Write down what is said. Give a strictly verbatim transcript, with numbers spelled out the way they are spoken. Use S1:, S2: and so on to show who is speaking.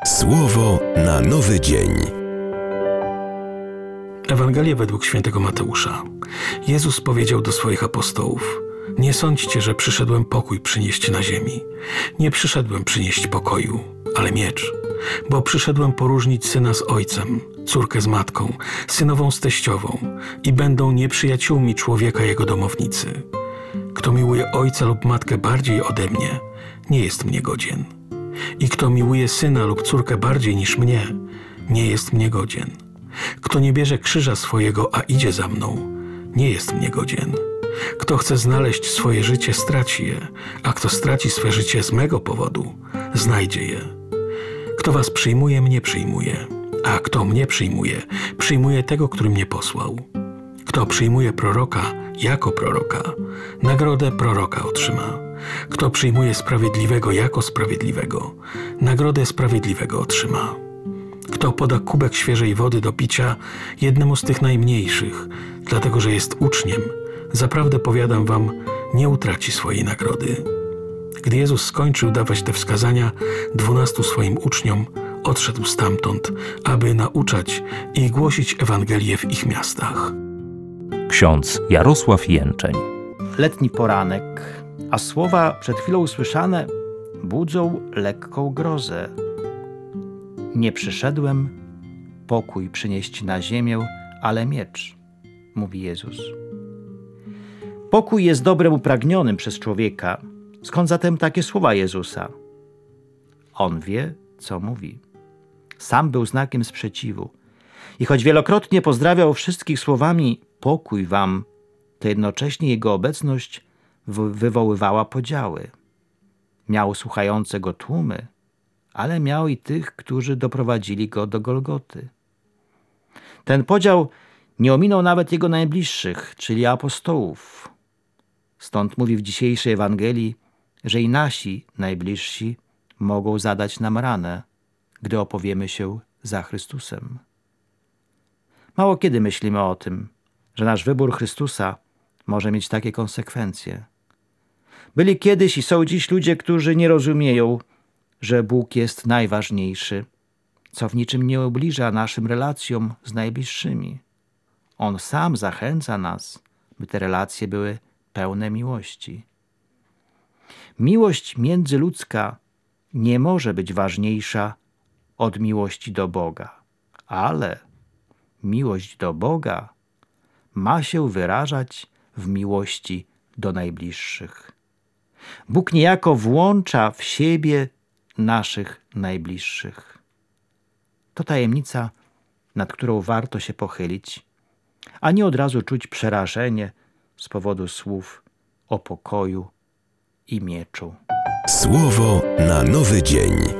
S1: Słowo na nowy dzień.
S2: Ewangelia według świętego Mateusza. Jezus powiedział do swoich apostołów: nie sądźcie, że przyszedłem pokój przynieść na ziemi. Nie przyszedłem przynieść pokoju, ale miecz. Bo przyszedłem poróżnić syna z ojcem, córkę z matką, synową z teściową i będą nieprzyjaciółmi człowieka jego domownicy. Kto miłuje ojca lub matkę bardziej ode mnie, nie jest mnie godzien. I kto miłuje syna lub córkę bardziej niż mnie, nie jest mnie godzien. Kto nie bierze krzyża swojego, a idzie za mną, nie jest mnie godzien. Kto chce znaleźć swoje życie, straci je, a kto straci swe życie z mego powodu, znajdzie je. Kto was przyjmuje, mnie przyjmuje, a kto mnie przyjmuje, przyjmuje tego, który mnie posłał. Kto przyjmuje proroka jako proroka, nagrodę proroka otrzyma. Kto przyjmuje sprawiedliwego jako sprawiedliwego, nagrodę sprawiedliwego otrzyma. Kto poda kubek świeżej wody do picia jednemu z tych najmniejszych, dlatego że jest uczniem, zaprawdę powiadam wam, nie utraci swojej nagrody. Gdy Jezus skończył dawać te wskazania dwunastu swoim uczniom, odszedł stamtąd, aby nauczać i głosić Ewangelię w ich miastach.
S3: Ksiądz Jarosław Jęczeń.
S4: Letni poranek, a słowa przed chwilą usłyszane budzą lekką grozę. Nie przyszedłem pokój przynieść na ziemię, ale miecz, mówi Jezus. Pokój jest dobrem upragnionym przez człowieka. Skąd zatem takie słowa Jezusa? On wie, co mówi. Sam był znakiem sprzeciwu. I choć wielokrotnie pozdrawiał wszystkich słowami pokój wam, to jednocześnie jego obecność wywoływała podziały. Miał słuchające go tłumy, ale miał i tych, którzy doprowadzili go do Golgoty. Ten podział nie ominął nawet jego najbliższych, czyli apostołów. Stąd mówi w dzisiejszej Ewangelii, że i nasi najbliżsi mogą zadać nam ranę, gdy opowiemy się za Chrystusem. Mało kiedy myślimy o tym, że nasz wybór Chrystusa może mieć takie konsekwencje. Byli kiedyś i są dziś ludzie, którzy nie rozumieją, że Bóg jest najważniejszy, co w niczym nie ubliża naszym relacjom z najbliższymi. On sam zachęca nas, by te relacje były pełne miłości. Miłość międzyludzka nie może być ważniejsza od miłości do Boga, ale miłość do Boga ma się wyrażać w miłości do najbliższych. Bóg niejako włącza w siebie naszych najbliższych. To tajemnica, nad którą warto się pochylić, a nie od razu czuć przerażenie z powodu słów o pokoju i mieczu.
S1: Słowo na nowy dzień.